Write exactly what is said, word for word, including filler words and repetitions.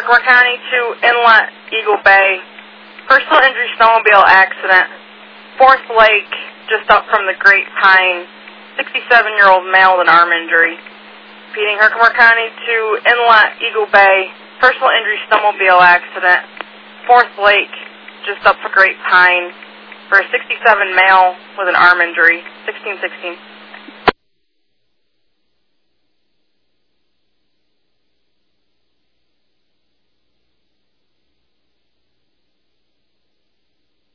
Herkimer County to Inlet, Eagle Bay. Personal injury snowmobile accident. Fourth Lake, just up from the Great Pine. sixty-seven-year-old male with an arm injury. Repeating, Herkimer County to Inlet, Eagle Bay. Personal injury snowmobile accident. Fourth Lake, just up for Great Pine. For a sixty-seven male with an arm injury. sixteen sixteen.